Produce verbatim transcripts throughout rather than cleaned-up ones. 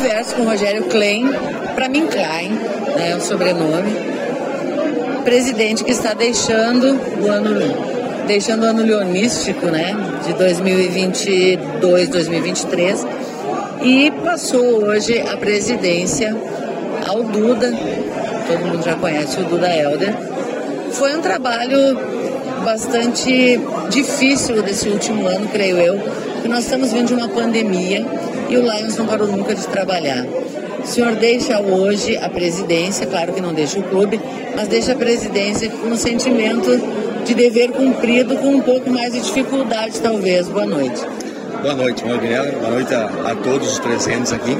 converso com o Rogério Klein, para mim Klein, né, o sobrenome, presidente que está deixando o ano deixando o ano leonístico, né, de dois mil e vinte e dois, dois mil e vinte e três, e passou hoje a presidência ao Duda, todo mundo já conhece o Duda Helder. Foi um trabalho bastante difícil desse último ano, creio eu, porque nós estamos vindo de uma pandemia e o Lions não parou nunca de trabalhar. O senhor deixa hoje a presidência, claro que não deixa o clube, mas deixa a presidência com um sentimento de dever cumprido, com um pouco mais de dificuldade, talvez. Boa noite. Boa noite, Marinela. Boa noite a, a todos os presentes aqui.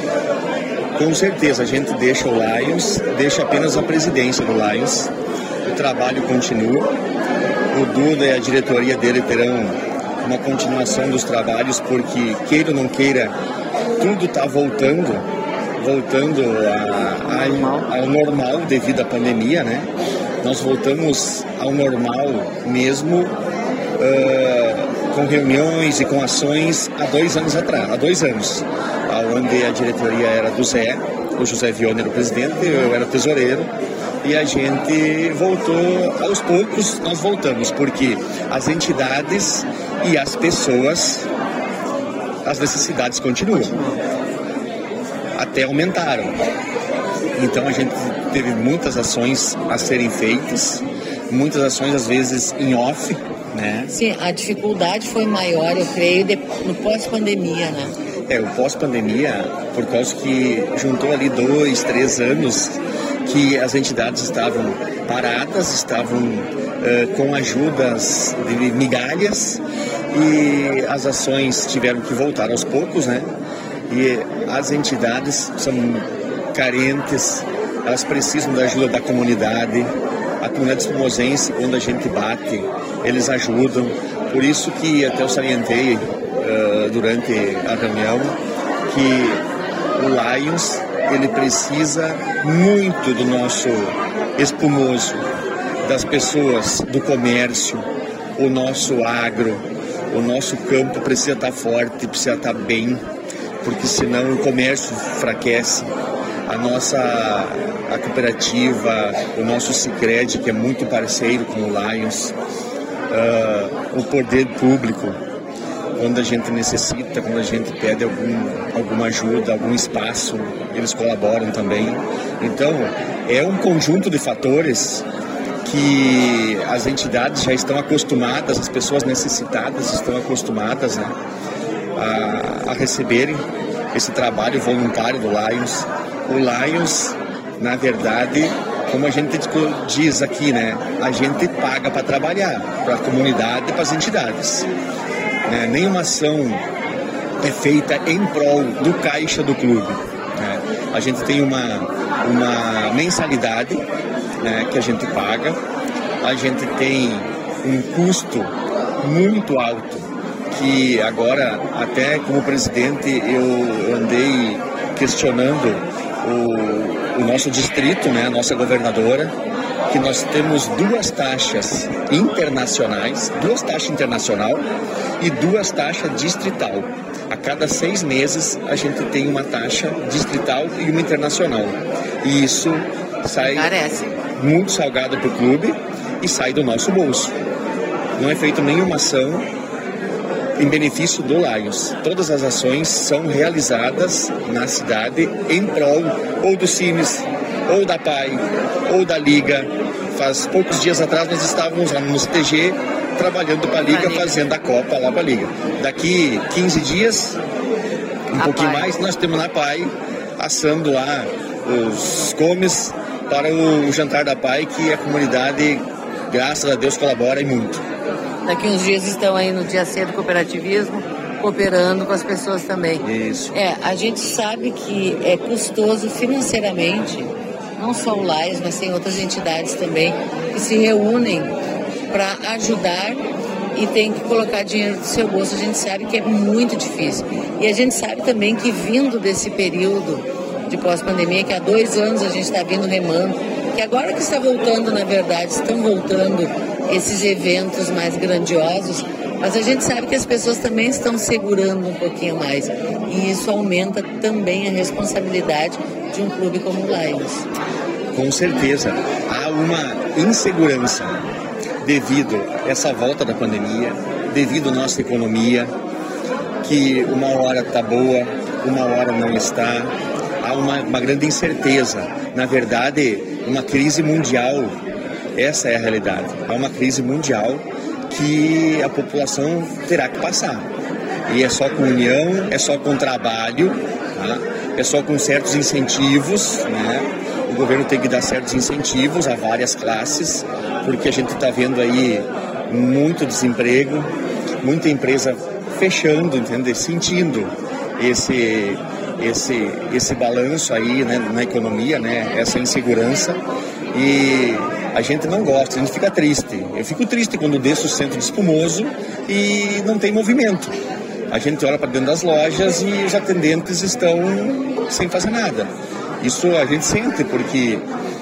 Com certeza, a gente deixa o Lions, deixa apenas a presidência do Lions. O trabalho continua. O Duda e a diretoria dele terão uma continuação dos trabalhos, porque, queira ou não queira, tudo está voltando, voltando a, a, ao normal devido à pandemia, né? Nós voltamos ao normal mesmo, uh, com reuniões e com ações há dois anos atrás, há dois anos, onde a diretoria era do Zé, o José Vione era o presidente, eu era o tesoureiro, e a gente voltou, aos poucos nós voltamos, porque as entidades e as pessoas, as necessidades continuam, até aumentaram. Então a gente teve muitas ações a serem feitas, muitas ações às vezes em off, né? Sim, a dificuldade foi maior, eu creio, de, no pós-pandemia, né? É, o pós-pandemia, por causa que juntou ali dois, três anos que as entidades estavam paradas, estavam uh, com ajudas de migalhas e as ações tiveram que voltar aos poucos, né? E as entidades são carentes, elas precisam da ajuda da comunidade. A comunidade espumosense, quando a gente bate, eles ajudam. Por isso que até eu salientei uh, durante a reunião que o Lions, ele precisa muito do nosso espumoso, das pessoas, do comércio, o nosso agro, o nosso campo precisa estar forte, precisa estar bem, porque senão o comércio enfraquece. A nossa a cooperativa, o nosso Sicredi, que é muito parceiro com o Lions, uh, o poder público, quando a gente necessita, quando a gente pede algum, alguma ajuda, algum espaço, eles colaboram também. Então, é um conjunto de fatores que as entidades já estão acostumadas, as pessoas necessitadas estão acostumadas, né, a, a receberem esse trabalho voluntário do Lions. O Lions, na verdade, como a gente diz aqui, né, a gente paga para trabalhar, para a comunidade e para as entidades. Né? Nenhuma ação é feita em prol do caixa do clube. Né? A gente tem uma, uma mensalidade, né, que a gente paga, a gente tem um custo muito alto, que agora, até como presidente, eu andei questionando O, o nosso distrito, né, a nossa governadora, que nós temos duas taxas internacionais, duas taxas internacional e duas taxas distrital. A cada seis meses a gente tem uma taxa distrital e uma internacional. E isso sai Parece. muito salgado para o clube e sai do nosso bolso. Não é feita nenhuma ação em benefício do Lions. Todas as ações são realizadas na cidade em prol ou do Cines, ou da P A I, ou da Liga. Faz poucos dias atrás nós estávamos lá no C T G trabalhando para a Liga, fazendo a Copa lá para a Liga. Daqui quinze dias, um a pouquinho P A I. mais, nós temos na P A I assando lá os comes para o jantar da P A I, que a comunidade, graças a Deus, colabora e muito. Daqui uns dias estão aí no dia C do cooperativismo, cooperando com as pessoas também. Isso. É, a gente sabe que é custoso financeiramente, não só o Lions, mas tem outras entidades também que se reúnem para ajudar e tem que colocar dinheiro do seu bolso. A gente sabe que é muito difícil. E a gente sabe também que vindo desse período de pós-pandemia, que há dois anos a gente está vindo remando, que agora que está voltando, na verdade, estão voltando esses eventos mais grandiosos, mas a gente sabe que as pessoas também estão segurando um pouquinho mais. e isso aumenta também a responsabilidade de um clube como o Lions. Com certeza, há uma insegurança devido a essa volta da pandemia, devido à nossa economia, que uma hora está boa, uma hora não está, há uma, uma grande incerteza. Na verdade, uma crise mundial, essa é a realidade, há uma crise mundial que a população terá que passar. E é só com união, é só com trabalho, tá? É só com certos incentivos, né? O governo tem que dar certos incentivos a várias classes, porque a gente está vendo aí muito desemprego, muita empresa fechando, entende? Sentindo esse, esse, esse balanço aí, né, na economia, né? Essa insegurança. E a gente não gosta, a gente fica triste. Eu fico triste quando desço o centro de Espumoso e não tem movimento. A gente olha para dentro das lojas e os atendentes estão sem fazer nada. Isso a gente sente, porque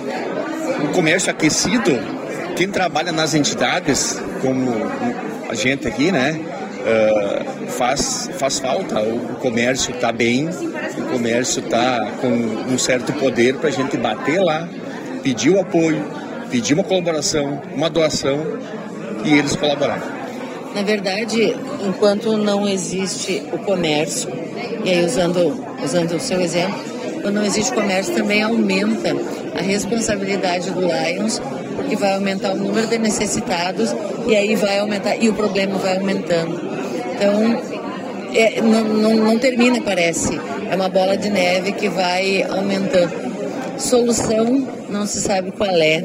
o comércio aquecido, quem trabalha nas entidades, como a gente aqui, né, uh, faz, faz falta. O comércio está bem, o comércio está com um certo poder para a gente bater lá, pedir o apoio, pedir uma colaboração, uma doação e eles colaborar. Na verdade, enquanto não existe o comércio, e aí usando, usando o seu exemplo, quando não existe comércio também aumenta a responsabilidade do Lions, porque vai aumentar o número de necessitados e aí vai aumentar, e o problema vai aumentando. Então, é, não, não, não termina, parece. É uma bola de neve que vai aumentando. Solução não se sabe qual é.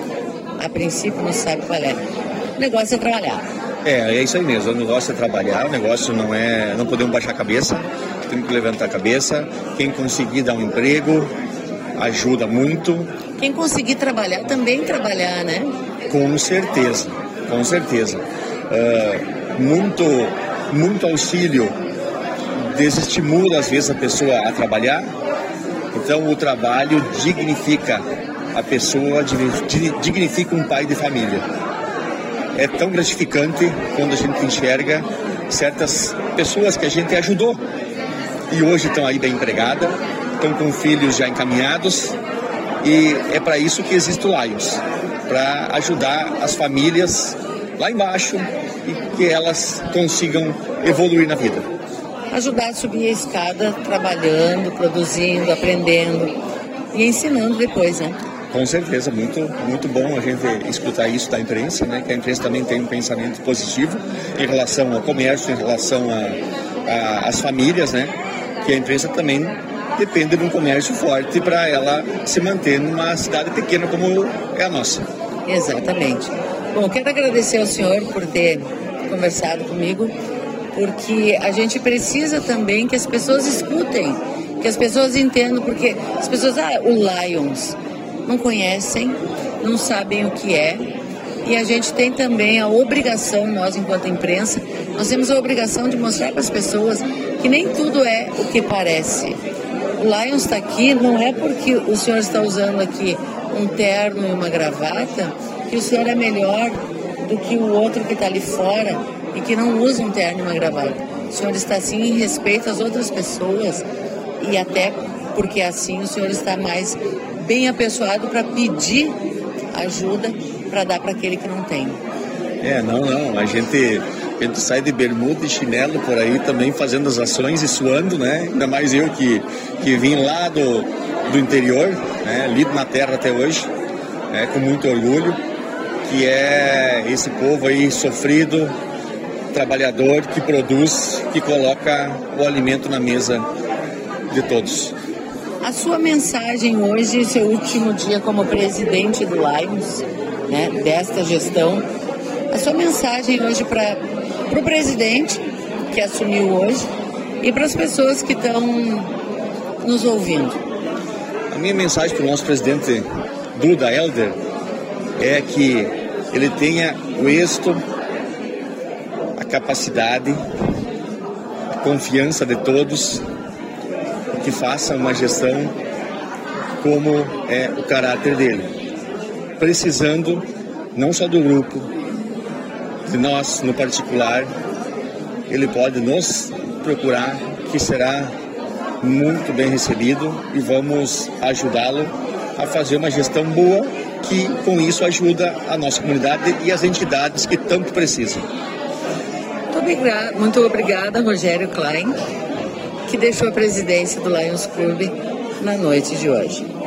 A princípio não se sabe qual é. O negócio é trabalhar. É, é isso aí mesmo, o negócio é trabalhar, o negócio não é, não podemos baixar a cabeça, temos que levantar a cabeça, quem conseguir dar um emprego, ajuda muito. Quem conseguir trabalhar, também trabalhar, né? Com certeza, com certeza. Uh, muito, muito auxílio desestimula às vezes a pessoa a trabalhar, então o trabalho dignifica a pessoa, dignifica um pai de família. É tão gratificante quando a gente enxerga certas pessoas que a gente ajudou e hoje estão aí bem empregadas, estão com filhos já encaminhados, e é para isso que existe o Lions, para ajudar as famílias lá embaixo e que elas consigam evoluir na vida. Ajudar a subir a escada trabalhando, produzindo, aprendendo e ensinando depois, né? Com certeza, muito, muito bom a gente escutar isso da imprensa, né? Que a imprensa também tem um pensamento positivo em relação ao comércio, em relação às famílias, né? Que a imprensa também depende de um comércio forte para ela se manter numa cidade pequena como é a nossa. Exatamente. Bom, quero agradecer ao senhor por ter conversado comigo, porque a gente precisa também que as pessoas escutem, que as pessoas entendam, porque as pessoas, ah, o Lions... não conhecem, não sabem o que é, e a gente tem também a obrigação, nós enquanto imprensa, nós temos a obrigação de mostrar para as pessoas que nem tudo é o que parece. O Lions está aqui, não é porque o senhor está usando aqui um terno e uma gravata, que o senhor é melhor do que o outro que está ali fora e que não usa um terno e uma gravata. O senhor está assim em respeito às outras pessoas, e até porque assim o senhor está mais bem apessoado para pedir ajuda para dar para aquele que não tem. É, não, não, a gente, a gente sai de bermuda e chinelo por aí também fazendo as ações e suando, né? Ainda mais eu que, que vim lá do, do interior, né? Lido na terra até hoje, né? Com muito orgulho, que é esse povo aí sofrido, trabalhador, que produz, que coloca o alimento na mesa de todos. A sua mensagem hoje, seu último dia como presidente do Lions, né, desta gestão, a sua mensagem hoje para o presidente que assumiu hoje e para as pessoas que estão nos ouvindo. A minha mensagem para o nosso presidente Duda Helder é que ele tenha o êxito, a capacidade, a confiança de todos, que faça uma gestão como é o caráter dele, precisando não só do grupo, de nós no particular. Ele pode nos procurar, que será muito bem recebido e vamos ajudá-lo a fazer uma gestão boa que, com isso, ajuda a nossa comunidade e as entidades que tanto precisam. Muito obrigada, muito obrigada, Rogério Klein, que deixou a presidência do Lions Club na noite de hoje.